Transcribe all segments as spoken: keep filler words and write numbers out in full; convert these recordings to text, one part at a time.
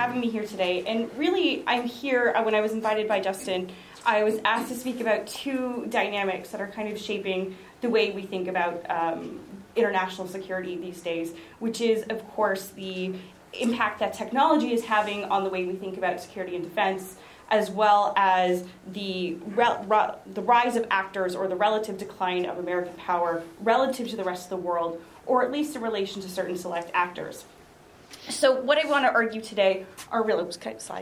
having me here today. And really, I'm here, uh, when I was invited by Justin, I was asked to speak about two dynamics that are kind of shaping the way we think about um, international security these days, which is, of course, the impact that technology is having on the way we think about security and defense, as well as the re- re- the rise of actors or the relative decline of American power relative to the rest of the world, or at least in relation to certain select actors. So what I want to argue today are really... Oops, kind of slide.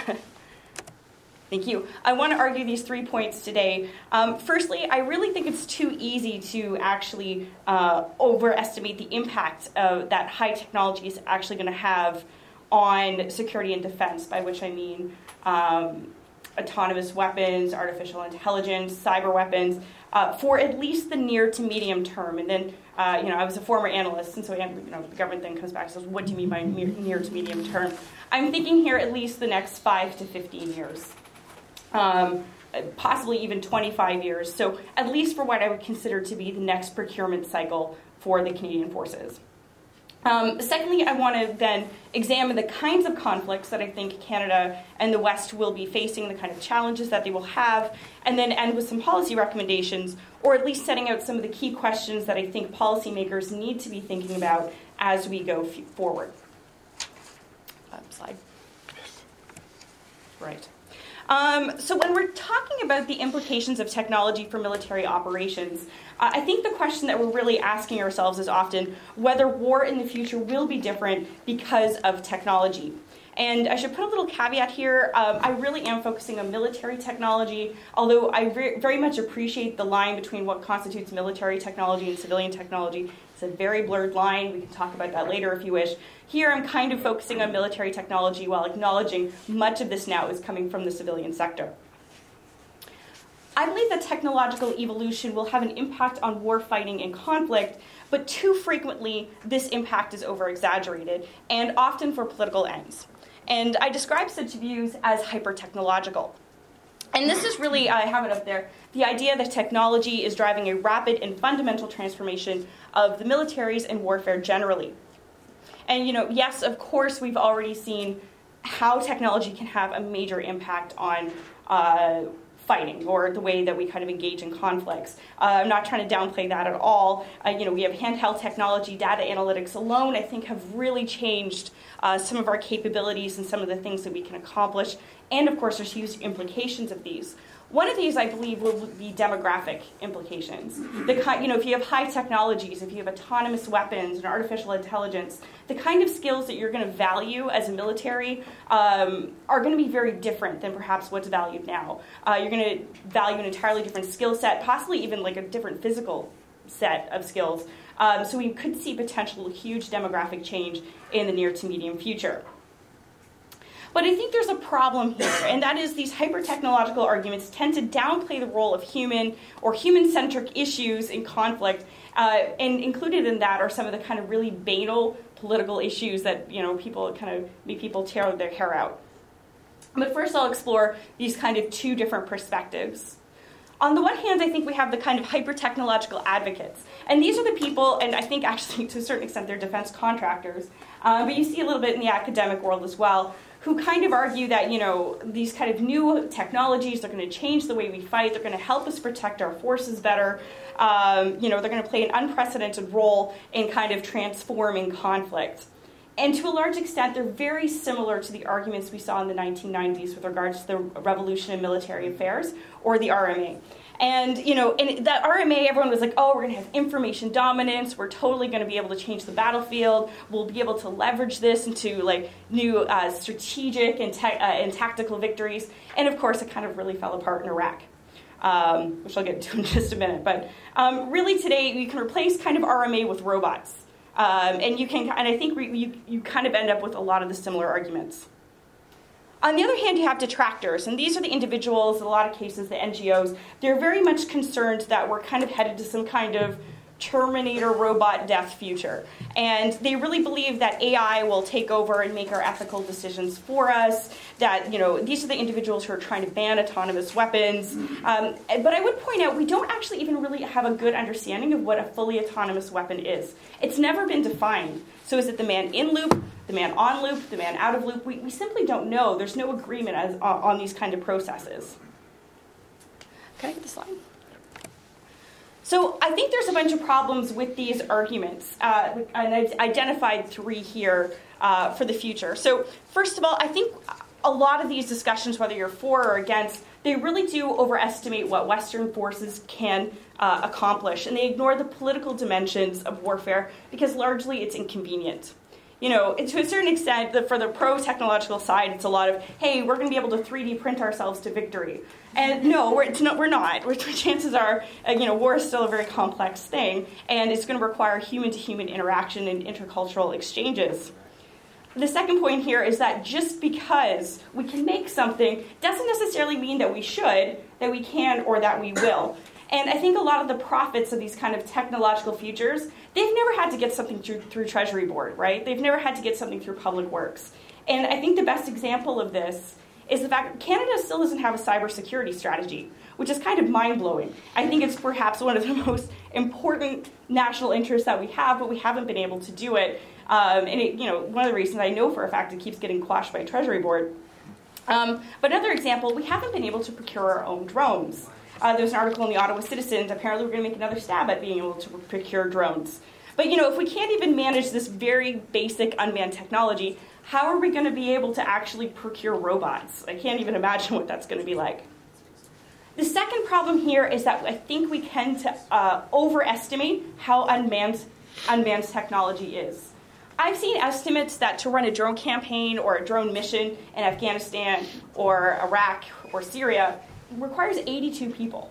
Thank you. I want to argue these three points today. Um, firstly, I really think it's too easy to actually uh, overestimate the impact of that high technology is actually going to have on security and defense, by which I mean um, autonomous weapons, artificial intelligence, cyber weapons, uh, for at least the near to medium term. And then, uh, you know, I was a former analyst, and so you know, the government then comes back and says, what do you mean by near, near to medium term? I'm thinking here at least the next five to fifteen years. Um, possibly even twenty-five years, so at least for what I would consider to be the next procurement cycle for the Canadian Forces. Um, secondly, I want to then examine the kinds of conflicts that I think Canada and the West will be facing, the kind of challenges that they will have, and then end with some policy recommendations, or at least setting out some of the key questions that I think policymakers need to be thinking about as we go f- forward. Uh, slide. Right. Um, so when we're talking about the implications of technology for military operations, uh, I think the question that we're really asking ourselves is often whether war in the future will be different because of technology. And I should put a little caveat here. Um, I really am focusing on military technology, although I re- very much appreciate the line between what constitutes military technology and civilian technology. It's a very blurred line. We can talk about that later if you wish. Here I'm kind of focusing on military technology while acknowledging much of this now is coming from the civilian sector. I believe that technological evolution will have an impact on war fighting and conflict, but too frequently this impact is over-exaggerated, and often for political ends. And I describe such views as hyper-technological. And this is really, I have it up there, the idea that technology is driving a rapid and fundamental transformation of the militaries and warfare generally. And, you know, yes, of course, we've already seen how technology can have a major impact on uh, fighting or the way that we kind of engage in conflicts. Uh, I'm not trying to downplay that at all. Uh, you know, we have handheld technology, data analytics alone, I think, have really changed uh, some of our capabilities and some of the things that we can accomplish. And, of course, there's huge implications of these. One of these, I believe, will be demographic implications. The kind, you know, if you have high technologies, if you have autonomous weapons and artificial intelligence, the kind of skills that you're going to value as a military um, are going to be very different than perhaps what's valued now. Uh, you're going to value an entirely different skill set, possibly even like a different physical set of skills. Um, so we could see potential huge demographic change in the near to medium future. But I think there's a problem here, and that is these hyper-technological arguments tend to downplay the role of human or human-centric issues in conflict, uh, and included in that are some of the kind of really banal political issues that, you know, people kind of make people tear their hair out. But first I'll explore these kind of two different perspectives. On the one hand, I think we have the kind of hyper-technological advocates. And these are the people, and I think actually to a certain extent they're defense contractors, uh, but you see a little bit in the academic world as well, who kind of argue that, you know, these kind of new technologies are going to change the way we fight, they're going to help us protect our forces better, um, you know, they're going to play an unprecedented role in kind of transforming conflict. And to a large extent, they're very similar to the arguments we saw in the nineteen nineties with regards to the Revolution in Military Affairs, or the R M A. And, you know, in that R M A, everyone was like, oh, we're going to have information dominance. We're totally going to be able to change the battlefield. We'll be able to leverage this into, like, new uh, strategic and, te- uh, and tactical victories. And, of course, it kind of really fell apart in Iraq, um, which I'll get to in just a minute. But um, really today, you can replace kind of R M A with robots. Um, and you can, and I think we, you, you kind of end up with a lot of the similar arguments. On the other hand, you have detractors, and these are the individuals, in a lot of cases, the N G Os. They're very much concerned that we're kind of headed to some kind of Terminator robot death future. And they really believe that A I will take over and make our ethical decisions for us, that, you know, these are the individuals who are trying to ban autonomous weapons. Um, but I would point out we don't actually even really have a good understanding of what a fully autonomous weapon is. It's never been defined. So is it the man in loop, the man on loop, the man out of loop? We, we simply don't know. There's no agreement as, on, on these kind of processes. Can I get the slide? So I think there's a bunch of problems with these arguments, uh, and I've identified three here uh, for the future. So first of all, I think a lot of these discussions, whether you're for or against, they really do overestimate what Western forces can uh, accomplish, and they ignore the political dimensions of warfare because largely it's inconvenient. You know, to a certain extent, the, for the pro-technological side, it's a lot of, hey, we're going to be able to three D print ourselves to victory. And no, we're, it's not, we're not. We're, chances are, uh, you know, war is still a very complex thing, and it's going to require human-to-human interaction and intercultural exchanges. The second point here is that just because we can make something doesn't necessarily mean that we should, that we can, or that we will. And I think a lot of the profits of these kind of technological futures, they've never had to get something through, through Treasury Board, right? They've never had to get something through Public Works. And I think the best example of this is the fact that Canada still doesn't have a cybersecurity strategy, which is kind of mind-blowing. I think it's perhaps one of the most important national interests that we have, but we haven't been able to do it. Um, and it, you know, one of the reasons I know for a fact it keeps getting quashed by Treasury Board. Um, but another example, we haven't been able to procure our own drones. Uh, there was an article in the Ottawa Citizen. Apparently, we're going to make another stab at being able to procure drones. But, you know, if we can't even manage this very basic unmanned technology, how are we going to be able to actually procure robots? I can't even imagine what that's going to be like. The second problem here is that I think we tend to uh, overestimate how unmanned, unmanned technology is. I've seen estimates that to run a drone campaign or a drone mission in Afghanistan or Iraq or Syria requires eighty-two people.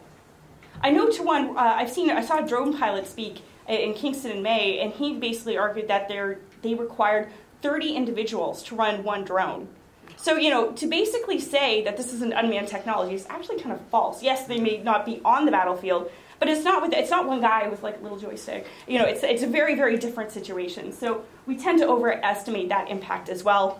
I know to one, uh, I've seen, I saw a drone pilot speak in Kingston in May, and he basically argued that they're, they required thirty individuals to run one drone. So, you know, to basically say that this is an unmanned technology is actually kind of false. Yes, they may not be on the battlefield, but it's not with, it's not one guy with like a little joystick. You know, it's, it's a very, very different situation. So we tend to overestimate that impact as well.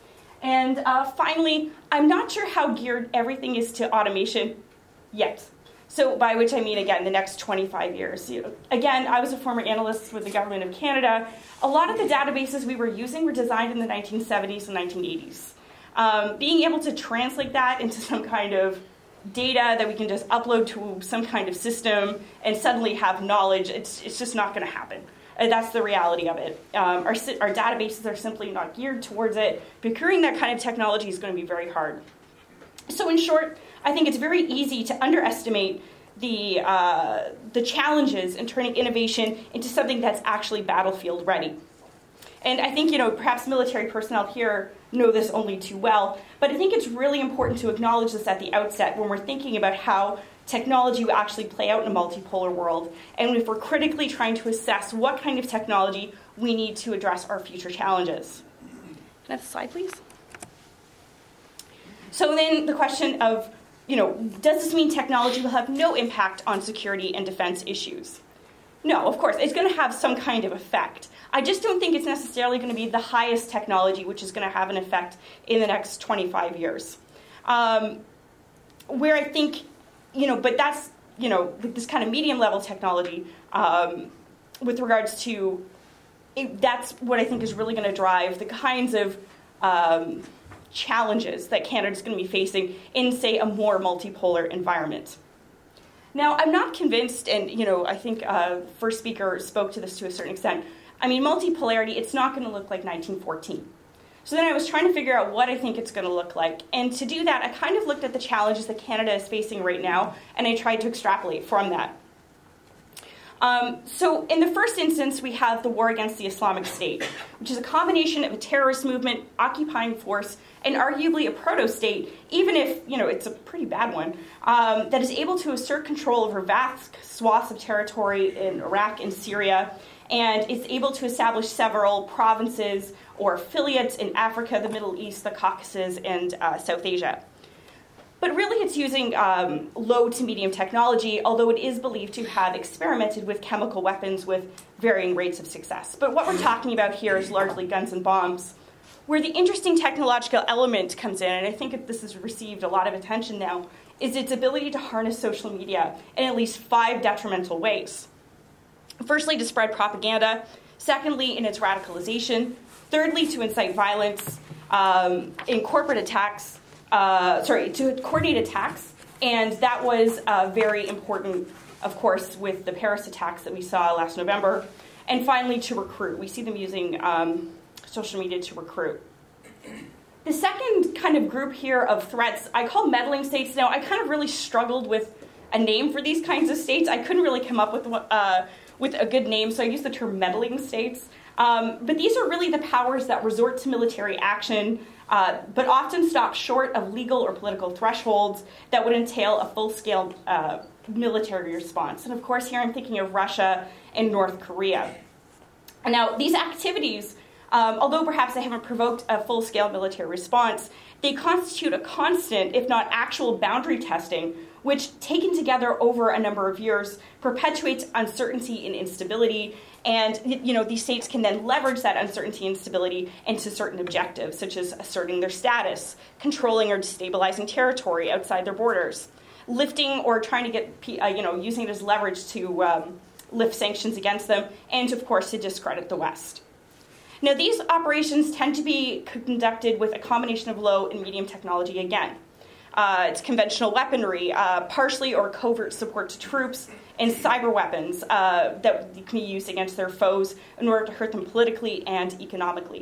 And uh, finally, I'm not sure how geared everything is to automation yet. So by which I mean, again, the next twenty-five years. You know, again, I was a former analyst with the Government of Canada. A lot of the databases we were using were designed in the nineteen seventies and nineteen eighties. Um, being able to translate that into some kind of data that we can just upload to some kind of system and suddenly have knowledge, it's, it's just not going to happen. Uh, that's the reality of it. Um, our, our databases are simply not geared towards it. Procuring that kind of technology is going to be very hard. So in short, I think it's very easy to underestimate the, uh, the challenges in turning innovation into something that's actually battlefield ready. And I think, you know, perhaps military personnel here know this only too well, but I think it's really important to acknowledge this at the outset when we're thinking about how technology will actually play out in a multipolar world, and if we're critically trying to assess what kind of technology we need to address our future challenges. Can I have the slide, please? So then the question of, you know, does this mean technology will have no impact on security and defense issues? No, of course, it's going to have some kind of effect. I just don't think it's necessarily going to be the highest technology which is going to have an effect in the next twenty-five years. Um, where I think, you know, but that's, you know, this kind of medium level technology um, with regards to, it, that's what I think is really going to drive the kinds of um, challenges that Canada's going to be facing in, say, a more multipolar environment. Now, I'm not convinced, and, you know, I think uh, first speaker spoke to this to a certain extent. I mean, multipolarity, it's not going to look like nineteen fourteen. So then I was trying to figure out what I think it's going to look like. And to do that, I kind of looked at the challenges that Canada is facing right now, and I tried to extrapolate from that. Um, so in the first instance, we have the war against the Islamic State, which is a combination of a terrorist movement, occupying force, and arguably a proto-state, even if, you know, it's a pretty bad one, um, that is able to assert control over vast swaths of territory in Iraq and Syria, and it's able to establish several provinces or affiliates in Africa, the Middle East, the Caucasus, and uh, South Asia. But But really it's using um, low to medium technology, although it is believed to have experimented with chemical weapons with varying rates of success. But what we're talking about here is largely guns and bombs. Where the interesting technological element comes in, and I think this has received a lot of attention now, is its ability to harness social media in at least five detrimental ways. Firstly, to spread propaganda. Secondly, in its radicalization. Thirdly, to incite violence um, in corporate attacks. Uh, sorry, to coordinate attacks. And that was uh, very important, of course, with the Paris attacks that we saw last November. And finally, to recruit. We see them using um, social media to recruit. The second kind of group here of threats, I call meddling states. Now, I kind of really struggled with a name for these kinds of states. I couldn't really come up with uh, with a good name, so I used the term meddling states. Um, but these are really the powers that resort to military action, uh, but often stop short of legal or political thresholds that would entail a full-scale uh, military response. And of course, here I'm thinking of Russia and North Korea. And now, these activities, Um, although perhaps they haven't provoked a full-scale military response, they constitute a constant, if not actual, boundary testing, which, taken together over a number of years, perpetuates uncertainty and instability. And you know, these states can then leverage that uncertainty and instability into certain objectives, such as asserting their status, controlling or destabilizing territory outside their borders, lifting or trying to get, uh, you know, using it as leverage to um, lift sanctions against them, and of course to discredit the West. Now, these operations tend to be conducted with a combination of low and medium technology again. Uh, it's conventional weaponry, uh, partially or covert support to troops, and cyber weapons uh, that can be used against their foes in order to hurt them politically and economically.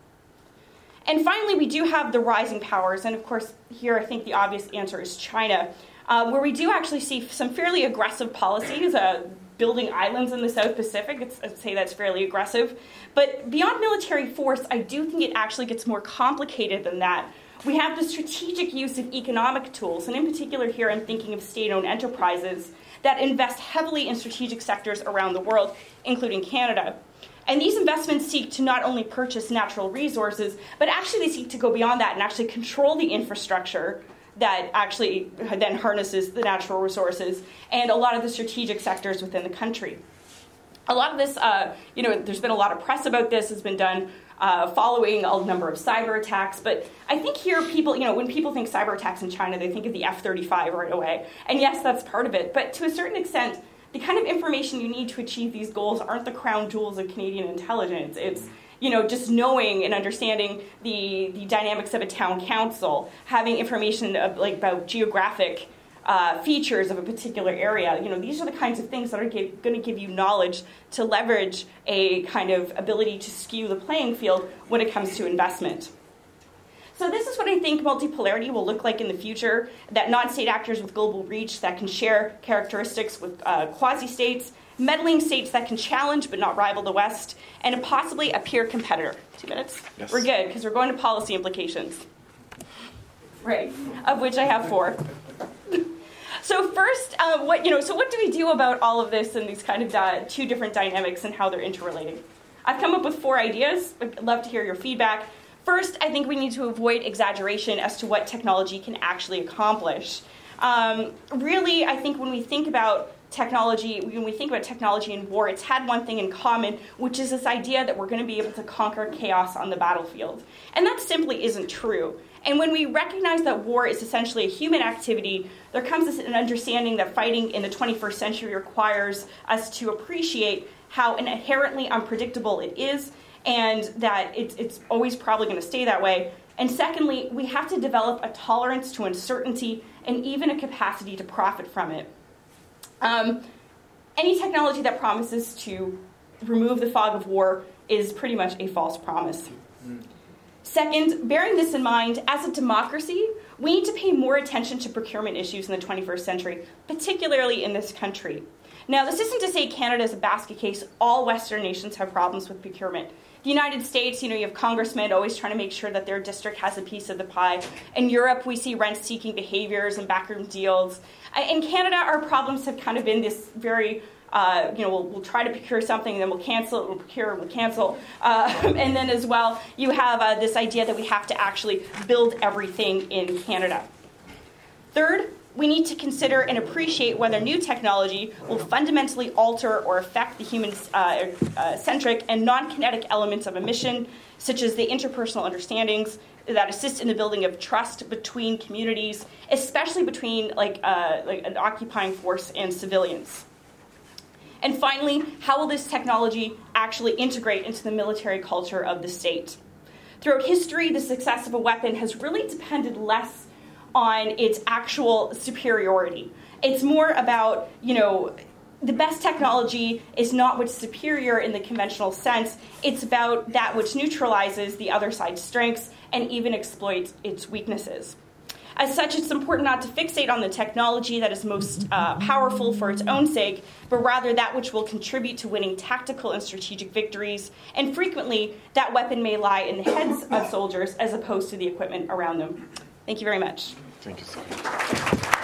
And finally, we do have the rising powers, and of course, here I think the obvious answer is China, uh, where we do actually see some fairly aggressive policies, uh, building islands in the South Pacific. It's, I'd say that's fairly aggressive. But beyond military force, I do think it actually gets more complicated than that. We have the strategic use of economic tools, and in particular here I'm thinking of state-owned enterprises that invest heavily in strategic sectors around the world, including Canada. And these investments seek to not only purchase natural resources, but actually they seek to go beyond that and actually control the infrastructure that actually then harnesses the natural resources and a lot of the strategic sectors within the country. A lot of this, uh, you know, there's been a lot of press about this, has been done uh, following a number of cyber attacks, but I think here people, you know, when people think cyber attacks in China, they think of the F thirty-five right away. And yes, that's part of it, but to a certain extent, the kind of information you need to achieve these goals aren't the crown jewels of Canadian intelligence. It's you know, just knowing and understanding the, the dynamics of a town council, having information of, like, about geographic uh, features of a particular area. You know, these are the kinds of things that are going to give you knowledge to leverage a kind of ability to skew the playing field when it comes to investment. So this is what I think multipolarity will look like in the future, that non-state actors with global reach that can share characteristics with uh, quasi-states, meddling states that can challenge but not rival the West, and possibly a peer competitor. Two minutes? Yes. We're good, because we're going to policy implications. Right, of which I have four. So first, uh, what you know, so what do we do about all of this and these kind of uh, two different dynamics and how they're interrelating? I've come up with four ideas. I'd love to hear your feedback. First, I think we need to avoid exaggeration as to what technology can actually accomplish. Um, really, I think when we think about technology, when we think about technology in war, it's had one thing in common, which is this idea that we're going to be able to conquer chaos on the battlefield. And that simply isn't true. And when we recognize that war is essentially a human activity, there comes this an understanding that fighting in the twenty-first century requires us to appreciate how inherently unpredictable it is, and that it's, it's always probably going to stay that way. And secondly, we have to develop a tolerance to uncertainty and even a capacity to profit from it. Um, any technology that promises to remove the fog of war is pretty much a false promise. Mm. Second, bearing this in mind, as a democracy, we need to pay more attention to procurement issues in the twenty-first century, particularly in this country. Now, this isn't to say Canada is a basket case. All Western nations have problems with procurement. The United States, you know, you have congressmen always trying to make sure that their district has a piece of the pie. In Europe, we see rent-seeking behaviors and backroom deals. In Canada, our problems have kind of been this very, uh, you know, we'll, we'll try to procure something, and then we'll cancel it, we'll procure, we'll cancel. Uh, and then as well, you have uh, this idea that we have to actually build everything in Canada. Third, we need to consider and appreciate whether new technology will fundamentally alter or affect the human-centric uh, uh, and non-kinetic elements of a mission, such as the interpersonal understandings that assist in the building of trust between communities, especially between like, uh, like an occupying force and civilians. And finally, how will this technology actually integrate into the military culture of the state? Throughout history, the success of a weapon has really depended less on its actual superiority. It's more about, you know, the best technology is not what's superior in the conventional sense. It's about that which neutralizes the other side's strengths and even exploits its weaknesses. As such, it's important not to fixate on the technology that is most uh, powerful for its own sake, but rather that which will contribute to winning tactical and strategic victories. And frequently, that weapon may lie in the heads of soldiers as opposed to the equipment around them. Thank you very much. Thank you so much.